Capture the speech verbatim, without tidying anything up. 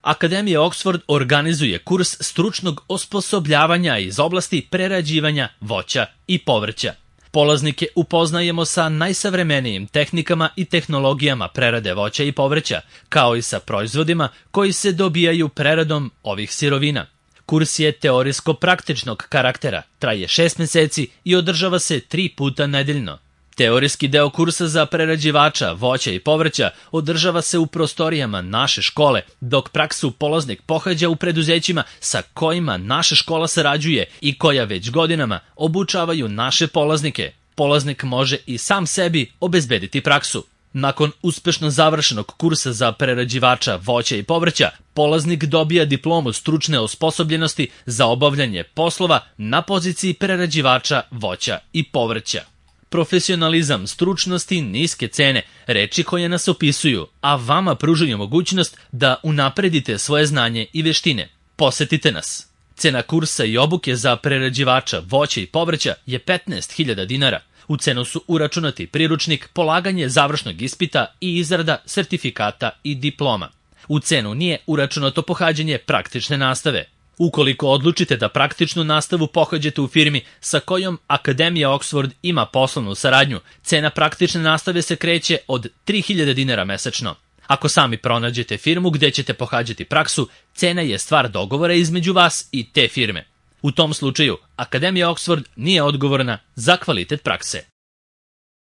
Akademija Oxford organizuje kurs stručnog osposobljavanja iz oblasti prerađivanja voća i povrća. Polaznike upoznajemo sa najsavremenijim tehnikama i tehnologijama prerade voća i povrća, kao i sa proizvodima koji se dobijaju preradom ovih sirovina. Kurs je teorijsko-praktičnog karaktera, traje šest meseci i održava se tri puta nedeljno. Teorijski deo kursa za prerađivača voća i povrća održava se u prostorijama naše škole, dok praksu polaznik pohađa u preduzećima sa kojima naša škola sarađuje i koja već godinama obučavaju naše polaznike. Polaznik može i sam sebi obezbediti praksu. Nakon uspešno završenog kursa za prerađivača voća i povrća, polaznik dobija diplomu stručne osposobljenosti za obavljanje poslova na poziciji prerađivača voća i povrća. Profesionalizam, stručnost i niske cene, reči koje nas opisuju, a vama pružaju mogućnost da unapredite svoje znanje i veštine. Posetite nas. Cena kursa i obuke za prerađivača voća i povrća je petnaest hiljada dinara. U cenu su uračunati priručnik, polaganje završnog ispita i izrada sertifikata i diploma. U cenu nije uračunato pohađanje praktične nastave. Ukoliko odlučite da praktičnu nastavu pohađate u firmi sa kojom Akademija Oxford ima poslovnu saradnju, cena praktične nastave se kreće od tri hiljade dinara mesečno. Ako sami pronađete firmu gde ćete pohađati praksu, cena je stvar dogovora između vas i te firme. U tom slučaju, Akademija Oxford nije odgovorna za kvalitet prakse.